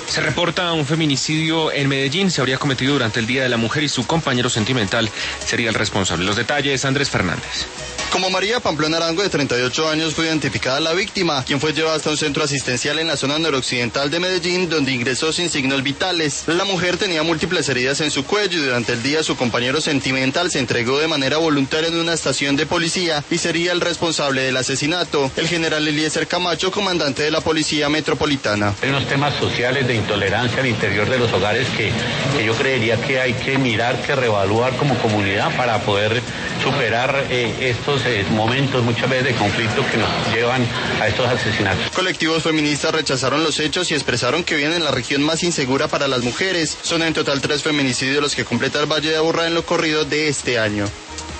Se reporta un feminicidio en Medellín. Se habría cometido durante el Día de la Mujer y su compañero sentimental sería el responsable. Los detalles, Andrés Fernández. Como María Pamplona Arango, de 38 años, fue identificada la víctima, quien fue llevada hasta un centro asistencial en la zona noroccidental de Medellín, donde ingresó sin signos vitales. La mujer tenía múltiples heridas en su cuello y durante el día su compañero sentimental se entregó de manera voluntaria en una estación de policía y sería el responsable del asesinato. El general Eliezer Camacho, comandante de la Policía Metropolitana. Hay unos temas sociales de intolerancia al interior de los hogares que yo creería que hay que mirar, que reevaluar como comunidad para poder superar estos momentos muchas veces de conflicto que nos llevan a estos asesinatos. Colectivos feministas rechazaron los hechos y expresaron que viven en la región más insegura para las mujeres. Son en total 3 feminicidios los que completa el Valle de Aburrá en lo corrido de este año.